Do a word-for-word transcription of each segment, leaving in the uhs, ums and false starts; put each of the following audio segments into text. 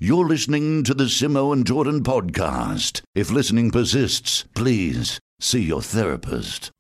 You're listening to the Simo and Jordan podcast. If listening persists, please see your therapist.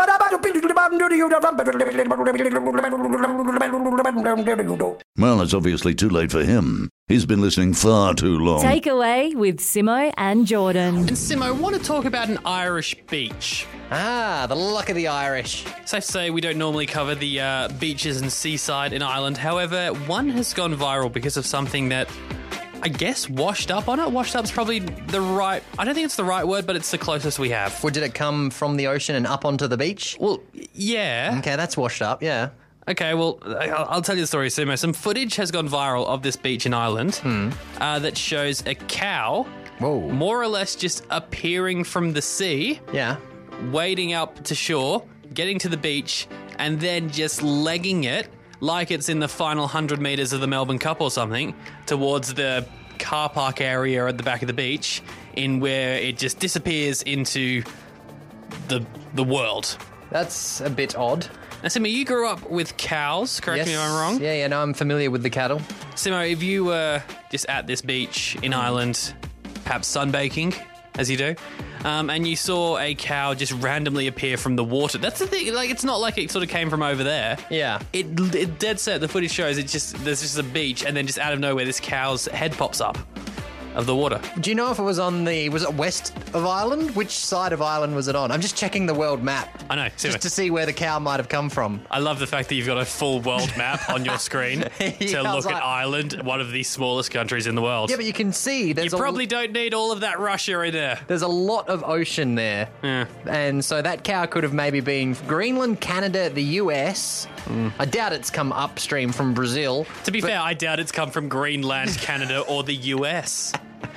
Well, it's obviously too late for him. He's been listening far too long. Takeaway with Simo and Jordan. And Simo, I want to talk about an Irish beach. Ah, the luck of the Irish. Safe to say we don't normally cover the uh, beaches and seaside in Ireland. However, one has gone viral because of something that I guess washed up on it. Washed up's probably the right... I don't think it's the right word, but it's the closest we have. Well, did it come from the ocean and up onto the beach? Well, yeah. Okay, that's washed up, yeah. Okay, well, I'll I'll tell you the story, Simo. Some footage has gone viral of this beach in Ireland Hmm. uh, that shows a cow Whoa. more or less just appearing from the sea, Yeah. wading up to shore, getting to the beach, and then just legging it like it's in the final one hundred metres of the Melbourne Cup or something towards the car park area at the back of the beach, in where it just disappears into the the world. That's a bit odd. Now, Simo, you grew up with cows, correct me if I'm wrong? Yeah, yeah, no, I'm familiar with the cattle. Simo, if you were just at this beach in Ireland, perhaps sunbaking, as you do, um, and you saw a cow just randomly appear from the water, that's the thing, like, it's not like it sort of came from over there. Yeah. It, it dead set, the footage shows it just, there's just a beach, and then just out of nowhere, this cow's head pops up of the water. Do you know if it was on the... Was it west of Ireland? Which side of Ireland was it on? I'm just checking the world map. I know, Simo. Just to see where the cow might have come from. I love the fact that you've got a full world map on your screen Yeah, to I look was at like- Ireland, one of the smallest countries in the world. Yeah, but you can see there's You a, probably don't need all of that Russia in there. there's a lot of ocean there. Yeah. And so that cow could have maybe been Greenland, Canada, the U S. Mm. I doubt it's come upstream from Brazil. To be fair, I doubt it's come from Greenland, Canada, or the U S.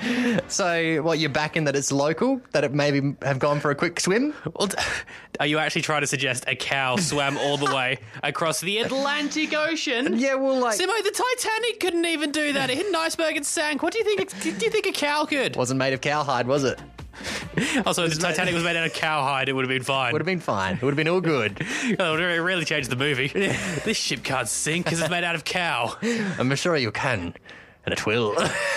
So, what, you're backing that it's local? That it maybe have gone for a quick swim? Well, d- are you actually trying to suggest a cow swam all the way across the Atlantic Ocean? Yeah, well, like... Simo, the Titanic couldn't even do that. It hit an iceberg and sank. What do you think? it- Do you think a cow could? Wasn't made of cowhide, was it? Also, if the Titanic was made out of cowhide, it would have been fine. Would have been fine. It would have been all good. Oh, it really changed the movie. This ship can't sink because it's made out of cow. I'm sure you can. And it will.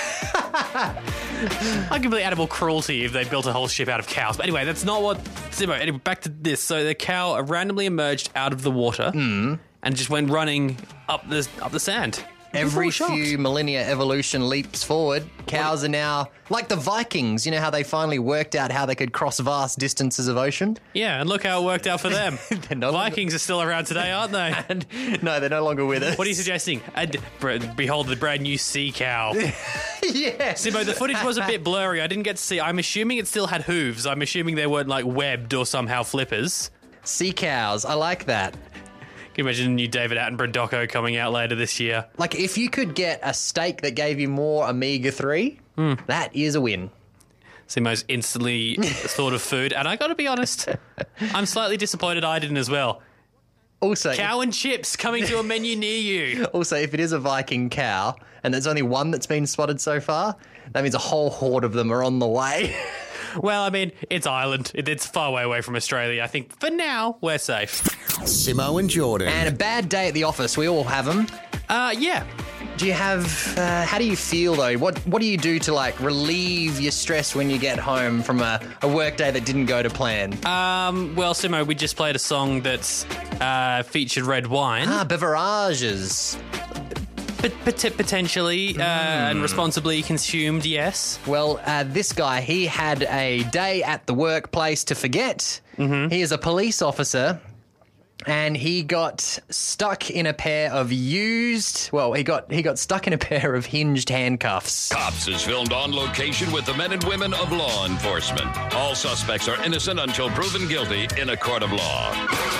Arguably animal cruelty if they built a whole ship out of cows. But anyway, that's not what... Simo, anyway, back to this. So the cow randomly emerged out of the water and just went running up the up the sand. Every People were shocked. few millennia evolution leaps forward. Cows are now like the Vikings. You know how they finally worked out how they could cross vast distances of ocean? Yeah, and look how it worked out for them. They're no longer- Vikings are still around today, aren't they? And no, they're no longer with us. What are you suggesting? And br- behold the brand new sea cow. Yeah. Simo, the footage was a bit blurry. I didn't get to see. I'm assuming it still had hooves. I'm assuming they weren't like webbed or somehow flippers. Sea cows. I like that. Can you imagine a new David Attenborough doco coming out later this year? Like, if you could get a steak that gave you more omega three, that is a win. Simo's instantly thought of food. And I got to be honest, I'm slightly disappointed I didn't as well. Also, Cow and chips coming to a menu near you. also, if it is a Viking cow and there's only one that's been spotted so far, that means a whole horde of them are on the way. Well, I mean, it's Ireland. It, it's far way away from Australia. I think for now, we're safe. Simo and Jordan. And a bad day at the office. We all have them. Uh, yeah. Do you have, uh, how do you feel though? What What do you do to like relieve your stress when you get home from a, a work day that didn't go to plan? Um, well, Simo, we just played a song that's uh, featured red wine. ah, beverages. But pot- potentially uh, and responsibly consumed, yes. Well, uh, this guy, he had a day at the workplace to forget. Mm-hmm. He is a police officer. And he got stuck in a pair of used, well, he got he got stuck in a pair of hinged handcuffs. Cops is filmed on location with the men and women of law enforcement. All suspects are innocent until proven guilty in a court of law.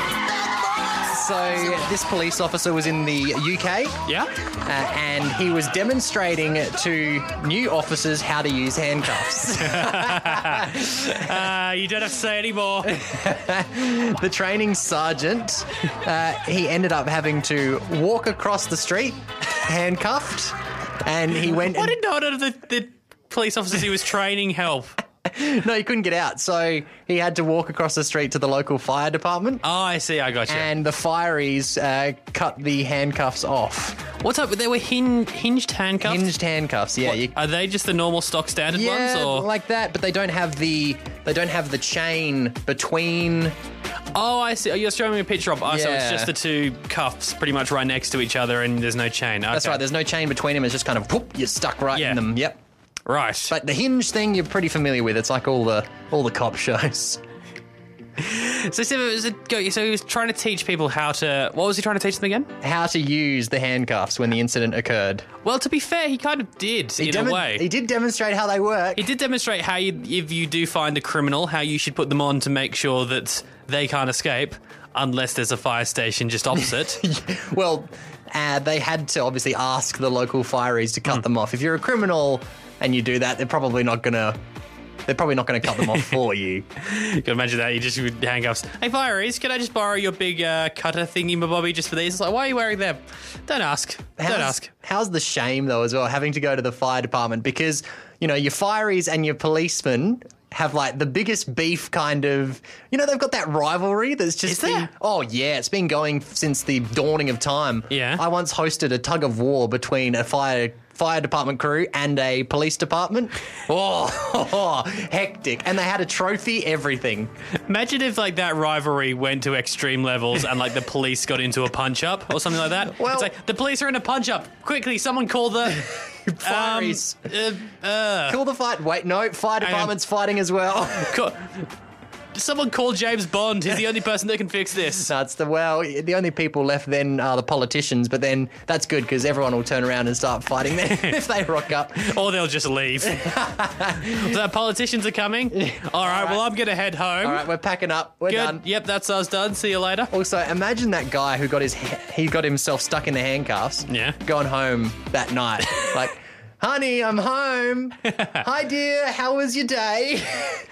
So this police officer was in the U K, Yeah? uh, and he was demonstrating to new officers how to use handcuffs. Uh, you don't have to say any more. The training sergeant, uh, he ended up having to walk across the street, handcuffed, and he went... Why did none of the, the police officers he was training help? No, he couldn't get out, so he had to walk across the street to the local fire department. Oh, I see. I got you. And the fireys uh, cut the handcuffs off. What's up? They were hin- hinged handcuffs? Hinged handcuffs, yeah. What, you, are they just the normal stock standard yeah, ones? Or? like that, but they don't have the they don't have the chain between. Oh, I see. Oh, you're showing me a picture of. Oh, so it's Yeah. just the two cuffs pretty much right next to each other, and there's no chain. Okay. That's right. There's no chain between them. It's just kind of whoop, you're stuck right Yeah. in them. Yep. Right. But the hinge thing, you're pretty familiar with. It's like all the all the cop shows. So, so, it was a, go- so he was trying to teach people how to. What was he trying to teach them again? How to use the handcuffs when the incident occurred. Well, to be fair, he kind of did He in demo- a way. He did demonstrate how they work. He did demonstrate how, you, if you do find a criminal, how you should put them on to make sure that they can't escape, unless there's a fire station just opposite. Well, uh, they had to obviously ask the local fireys to cut Mm. them off. If you're a criminal and you do that, they're probably not gonna. They're probably not going to cut them off for you. You can imagine that. You just with handcuffs. Hey, fireys, can I just borrow your big uh, cutter thingy, my bobby, just for these? It's like, why are you wearing them? Don't ask. How's, Don't ask. How's the shame, though, as well, having to go to the fire department? Because, you know, your fireys and your policemen have, like, the biggest beef kind of... You know, they've got that rivalry that's just Is there? been... Oh, yeah, it's been going since the dawning of time. Yeah. I once hosted a tug of war between a fire... fire department crew and a police department. Oh, hectic. And they had a trophy, everything. Imagine if, like, that rivalry went to extreme levels and, like, the police got into a punch-up or something like that. Well- it's like, the police are in a punch-up. Quickly, someone call the... um, Fireys. uh, uh, Call the fight. Wait, no, fire Hang on. department's fighting as well. call, someone call James Bond. He's the only person that can fix this. That's the well. The only people left then are the politicians, but then that's good because everyone will turn around and start fighting them if they rock up. Or they'll just leave. So politicians are coming? All right, well, I'm going to head home. All right, we're packing up. We're Good. done. Yep, that's us done. See you later. Also, imagine that guy who got his he got himself stuck in the handcuffs. Yeah. Gone home that night, like. Honey, I'm home. Hi, dear. How was your day?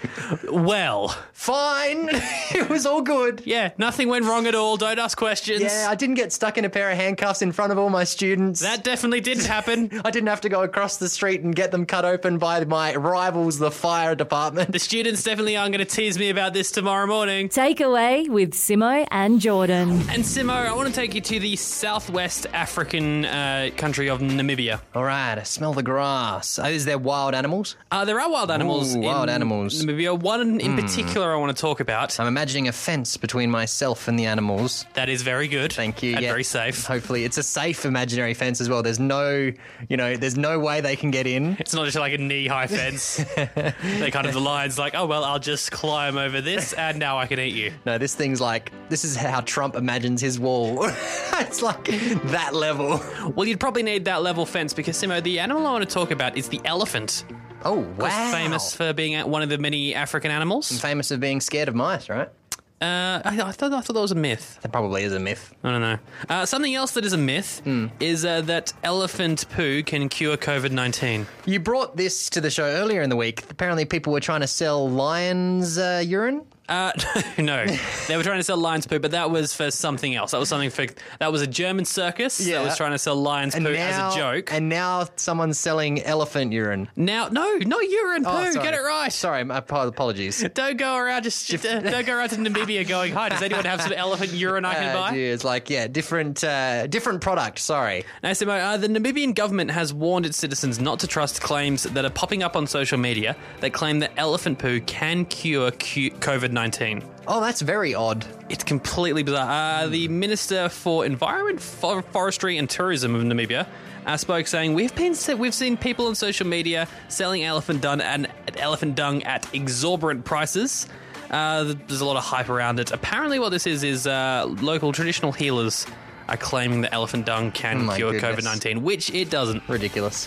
Well, Fine. It was all good. yeah, nothing went wrong at all. Don't ask questions. Yeah, I didn't get stuck in a pair of handcuffs in front of all my students. That definitely didn't happen. I didn't have to go across the street and get them cut open by my rivals, the fire department. The students definitely aren't going to tease me about this tomorrow morning. Takeaway with Simo and Jordan. And Simo, I want to take you to the southwest African uh, country of Namibia. All right, I smell the grass. Oh, is there wild animals? Uh, there are wild animals. Ooh, wild in animals. Namibia. One in particular I want to talk about. I'm imagining a fence between myself and the animals. That is very good. Thank you. And yeah. very safe. Hopefully, it's a safe imaginary fence as well. There's no, you know, there's no way they can get in. It's not just like a knee-high fence. They kind of, the lion's like, oh, well, I'll just climb over this and now I can eat you. No, this thing's like, this is how Trump imagines his wall. It's like that level. Well, you'd probably need that level fence because, Simo, the animal I want to talk about is the elephant. Oh, Of wow. course, famous for being one of the many African animals. Famous of being scared of mice, right? Uh, I, I thought I thought that was a myth. That probably is a myth. I don't know. Uh, something else that is a myth is uh, that elephant poo can cure COVID nineteen. You brought this to the show earlier in the week. Apparently, people were trying to sell lions' uh, urine. Uh, no, they were trying to sell lion's poo, but that was for something else. That was something for that was a German circus Yeah. that was trying to sell lion's poo as a joke. And now someone's selling elephant urine. now, no, not urine poo. Oh, sorry. Get it right. Sorry, my ap- apologies. Don't go around just uh, don't go around to Namibia going, hi, does anyone have some elephant urine I can Uh, buy? yeah, it's like, yeah, different uh, different product, sorry. Now, Simo, uh, the Namibian government has warned its citizens not to trust claims that are popping up on social media that claim that elephant poo can cure cu- COVID nineteen. Oh, that's very odd. It's completely bizarre. Uh, the Minister for Environment, For- Forestry and Tourism of Namibia uh, spoke saying, we've been we've seen people on social media selling elephant dung and elephant dung at exorbitant prices. Uh, there's a lot of hype around it. Apparently what this is is uh, local traditional healers are claiming that elephant dung can Oh my cure goodness. COVID nineteen, which it doesn't. Ridiculous.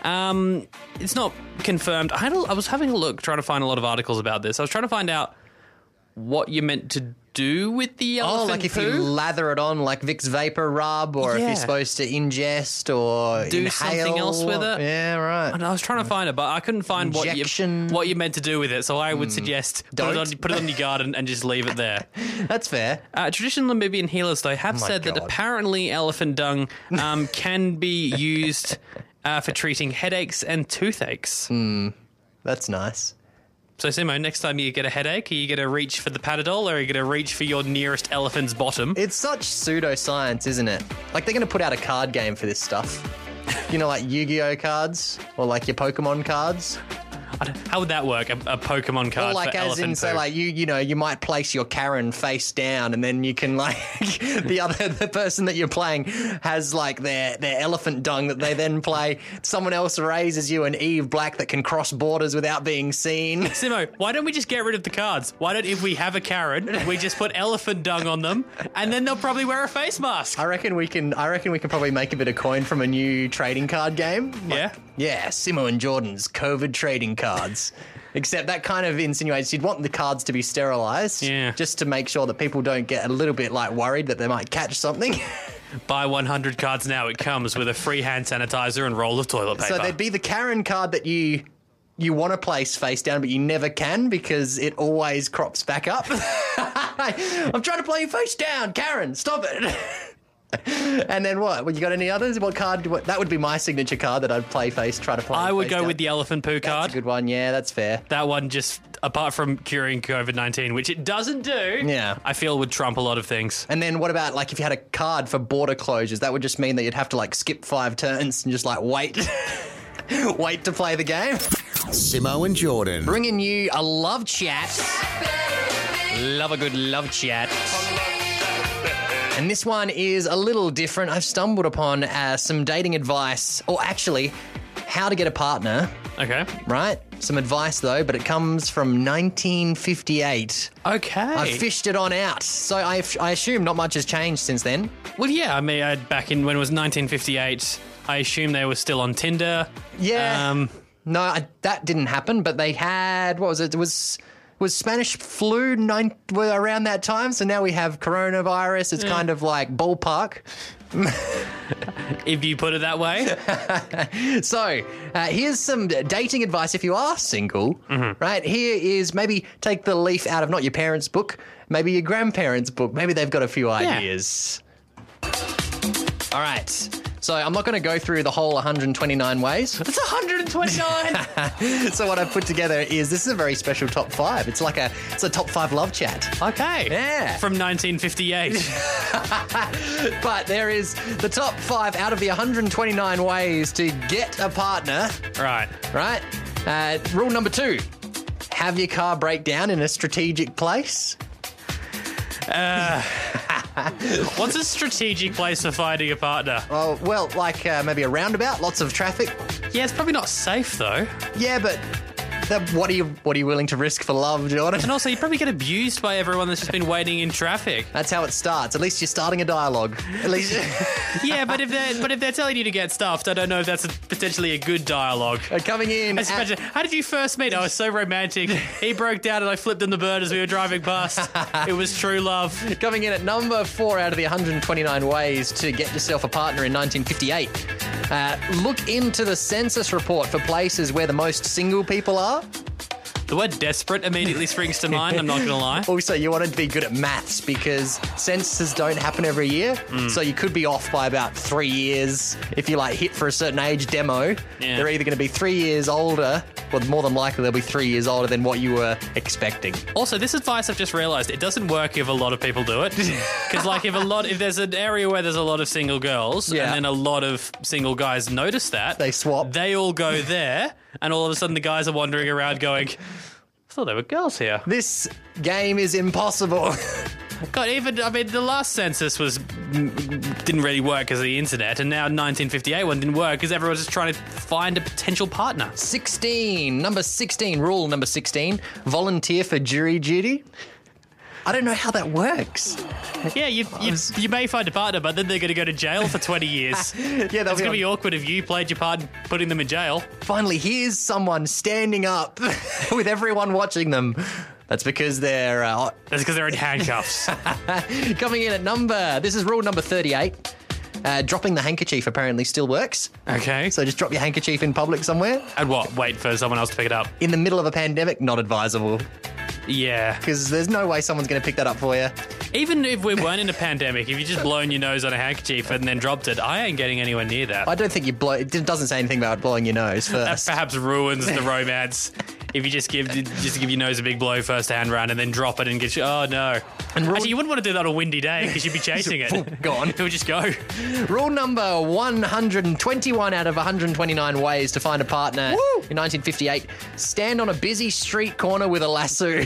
Um, it's not confirmed. I, had a, I was having a look, trying to find a lot of articles about this. I was trying to find out what you're meant to do with the elephant Oh, like if poo. you lather it on like Vicks Vapor Rub, or if Yeah. you're supposed to ingest or Do inhale. something else with it? Yeah, right. And I was trying to find it, but I couldn't find what you Injection. what you're meant to do with it. So I would suggest put it, Don't. on, put it on your garden and just leave it there. That's fair. Uh, traditional Namibian healers, though, have my said that God. apparently elephant dung um, can be used uh, for treating headaches and toothaches. That's nice. So, Simo, next time you get a headache, are you going to reach for the Panadol or are you going to reach for your nearest elephant's bottom? It's such pseudoscience, isn't it? Like, they're going to put out a card game for this stuff. You know, like Yu-Gi-Oh cards or like your Pokemon cards. I don't- How would that work? A, a Pokemon card Or like for as elephant in, so poo? like you, you know, you might place your Karen face down, and then you can like the other the person that you're playing has like their their elephant dung that they then play. Someone else raises you an Eve Black that can cross borders without being seen. Simo, why don't we just get rid of the cards? Why don't, if we have a Karen, we just put elephant dung on them, and then they'll probably wear a face mask? I reckon we can. I reckon we can probably make a bit of coin from a new trading card game. Yeah? Yeah, Simo and Jordan's COVID trading cards. Except that kind of insinuates you'd want the cards to be sterilised. Yeah. Just to make sure that people don't get a little bit like worried that they might catch something. Buy one hundred cards now. It comes with a free hand sanitizer and roll of toilet paper. So there'd be the Karen card that you you want to place face down, but you never can because it always crops back up. I'm trying to play you face down, Karen. Stop it. And then what? Well, you got any others? What card? What, that would be my signature card that I'd play face, try to play. I would face go down. with the elephant poo That's card. a good one. Yeah, that's fair. That one just, apart from curing COVID nineteen, which it doesn't do, Yeah. I feel would trump a lot of things. And then what about like if you had a card for border closures? That would just mean that you'd have to like skip five turns and just like wait, wait to play the game. Simo and Jordan. Bringing you a love chat. Love a good love chat. And this one is a little different. I've stumbled upon uh, some dating advice, or actually, how to get a partner, Okay. right? Some advice though, but it comes from nineteen fifty-eight. Okay. I fished it on out, so I, I assume not much has changed since then. Well, yeah, I mean, uh, back in when it was nineteen fifty-eight, I assume they were still on Tinder. Yeah. Um, No, I, that didn't happen, but they had, what was it? It was was Spanish flu nine, well, around that time, so now we have coronavirus. It's kind of like ballpark. if you put it that way. So, uh, here's some dating advice if you are single, Mm-hmm. right? Here is maybe take the leaf out of not your parents' book, maybe your grandparents' book. Maybe they've got a few ideas. All right. So, I'm not going to go through the whole one hundred twenty-nine ways. That's one hundred twenty-nine. So, what I've put together is this is a very special top five. It's like a it's a top five love chat. Okay. Yeah. From nineteen fifty-eight. But there is the top five out of the one hundred twenty-nine ways to get a partner, Right. right? Uh, rule number two, have your car break down in a strategic place. What's a strategic place for finding a partner? Oh, well, like uh, maybe a roundabout, lots of traffic. Yeah, it's probably not safe, though. Yeah, but that, what are you what are you willing to risk for love, Jordan? And also, you probably get abused by everyone that's just been waiting in traffic. That's how it starts. At least you're starting a dialogue. At least Yeah, but if they're but if they're telling you to get stuffed, I don't know if that's a, potentially a good dialogue. coming in. Just at- imagine, how did you first meet? I was so romantic. He broke down and I flipped him the bird as we were driving past. It was true love. Coming in at number four out of the one hundred twenty-nine ways to get yourself a partner in nineteen fifty-eight. Uh, look into the census report for places where the most single people are. The word desperate immediately springs to mind, I'm not going to lie. Also, you want to be good at maths because censuses don't happen every year. So you could be off by about three years if you like hit for a certain age demo. Yeah. They're either going to be three years older, well, more than likely they'll be three years older than what you were expecting. Also, this advice I've just realised, it doesn't work if a lot of people do it. Because, like, if a lot, if there's an area where there's a lot of single girls, Yeah. and then a lot of single guys notice that, They swap. They all go there, and all of a sudden the guys are wandering around going, I thought there were girls here. This game is impossible. God, even, I mean, the last census was didn't really work because of the internet, and now nineteen fifty-eight one didn't work because everyone's just trying to find a potential partner. sixteen. Number sixteen. Rule number sixteen. Volunteer for jury duty. I don't know how that works. Yeah, you you, you may find a partner, but then they're going to go to jail for twenty years. Yeah, they'll It's be going to on- be awkward if you played your part in putting them in jail. Finally, here's someone standing up with everyone watching them. That's because they're uh, That's because they're in handcuffs. coming in at number. This is rule number thirty-eight. Uh, dropping the handkerchief apparently still works. Okay. So just drop your handkerchief in public somewhere. And what? Wait for someone else to pick it up. In the middle of a pandemic, not advisable. Yeah. Because there's no way someone's going to pick that up for you. Even if we weren't in a pandemic, if you just blown your nose on a handkerchief and then dropped it, I ain't getting anywhere near that. I don't think you blow. It doesn't say anything about blowing your nose That first. perhaps ruins the romance. if you just give just give your nose a big blow first hand round and then drop it and get you. Oh no! And rule- Actually, you wouldn't want to do that on a windy day because you'd be chasing it. Gone. It would just go. Rule number one hundred twenty-one out of one hundred twenty-nine ways to find a partner in nineteen fifty-eight. Stand on a busy street corner with a lasso.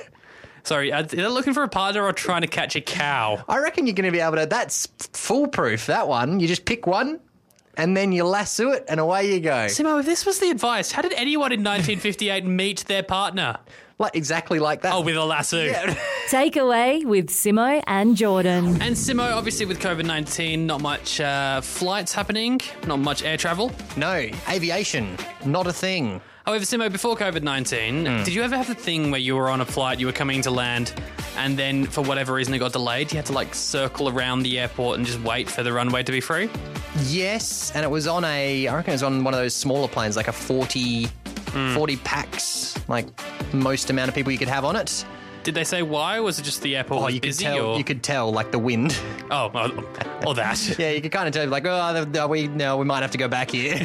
Sorry, are they looking for a partner or trying to catch a cow? I reckon you're going to be able to. That's foolproof, that one. You just pick one and then you lasso it and away you go. Simo, if this was the advice, how did anyone in nineteen fifty-eight meet their partner? Like exactly like that. Oh, with a lasso. Yeah. Takeaway with Simo and Jordan. And Simo, obviously with COVID nineteen, not much uh, flights happening, not much air travel. No, aviation, not a thing. However, Simo, before COVID nineteen, Mm. did you ever have the thing where you were on a flight, you were coming to land, and then for whatever reason it got delayed? You had to like circle around the airport and just wait for the runway to be free? Yes, and it was on a, I reckon it was on one of those smaller planes, like a forty, Mm. forty packs, like most amount of people you could have on it. Did they say why? Was it just the airport Oh, was you could busy? tell, or? you could tell, like the wind. Oh, or, or that. Yeah, you could kind of tell, like, oh, no, we, no, we might have to go back here.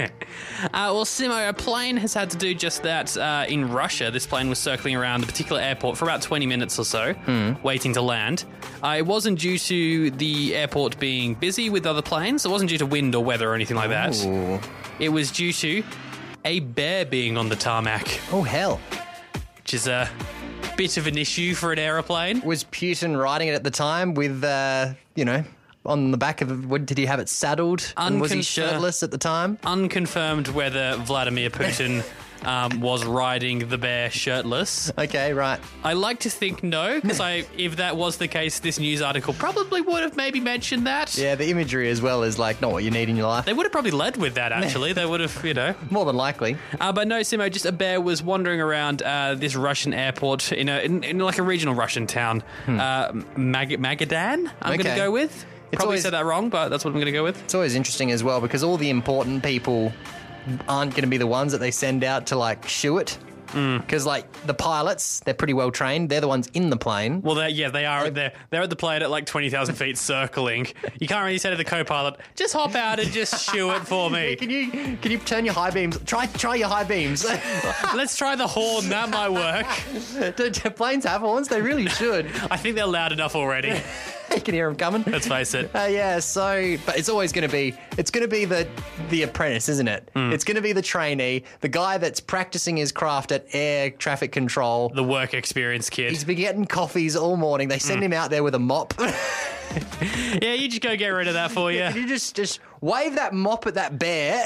Uh, well, Simo, a plane has had to do just that uh, in Russia. This plane was circling around a particular airport for about twenty minutes or so, waiting to land. Uh, it wasn't due to the airport being busy with other planes. It wasn't due to wind or weather or anything like that. Ooh. It was due to a bear being on the tarmac, Oh, hell. which is a bit of an issue for an aeroplane. Was Putin riding it at the time with, uh, you know, on the back of, what, did he have it saddled? And was he Unconfir- shirtless at the time? Unconfirmed whether Vladimir Putin um, was riding the bear shirtless. Okay, right. I like to think no, because I, if that was the case, this news article probably would have maybe mentioned that. Yeah, the imagery as well is like not what you need in your life. They would have probably led with that, actually. They would have, you know. More than likely. Uh, but no, Simo, just a bear was wandering around uh, this Russian airport in, a, in, in like a regional Russian town. Uh, Mag- Magadan, I'm going Okay. to go with. Probably always- said that wrong, but that's what I'm going to go with. It's always interesting as well because all the important people aren't going to be the ones that they send out to like shoo it. Because like the pilots, they're pretty well trained. They're the ones in the plane. Well, they're, yeah, they are. They're, they're at the plane at like twenty thousand feet circling. You can't really say to the co-pilot, just hop out and just shoo it for me. Can you can you turn your high beams? Try try your high beams. Let's try the horn. That might work. Do, do planes have horns? They really should. I think they're loud enough already. You can hear them coming. Let's face it. Uh, yeah, so but it's always going to be it's going to be the the apprentice, isn't it? It's going to be the trainee, the guy that's practicing his craft at air traffic control. The work experience kid. He's been getting coffees all morning. They send him out there with a mop. Yeah, you just go get rid of that for you. Can you just just wave that mop at that bear,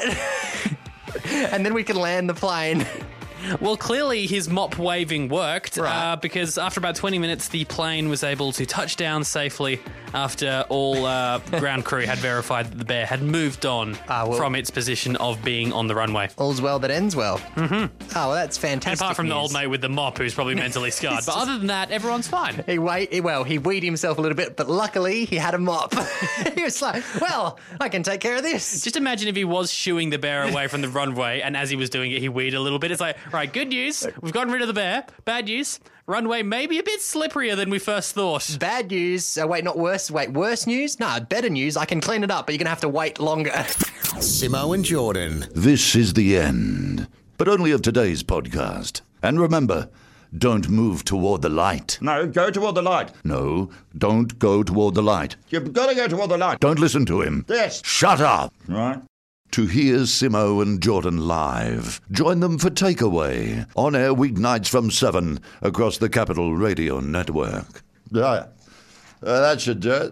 and then we can land the plane. Well, clearly his mop waving worked Right. uh, because after about twenty minutes, the plane was able to touch down safely after all uh, ground crew had verified that the bear had moved on Ah, well- from its position of being on the runway. All's well that ends well. Mm-hmm. Oh, well, that's fantastic. Apart from the news. old mate with the mop, who's probably mentally scarred. But other than that, everyone's fine. He wait, he, well, he weed himself a little bit, but luckily he had a mop. He was like, well, I can take care of this. Just imagine if he was shooing the bear away from the runway, and as he was doing it, he weed a little bit. It's like, right, good news, we've gotten rid of the bear. Bad news, runway may be a bit slipperier than we first thought. Bad news. Uh, wait, not worse. Wait, worse news? No, better news. I can clean it up, but you're going to have to wait longer. Simo and Jordan. This is the end, but only of today's podcast. And remember, don't move toward the light. No, go toward the light. No, don't go toward the light. You've got to go toward the light. Don't listen to him. Yes. Shut up. Right. To hear Simo and Jordan live, join them for Takeaway, on air weeknights from seven across the Capital Radio Network. Yeah. Uh, that should do it.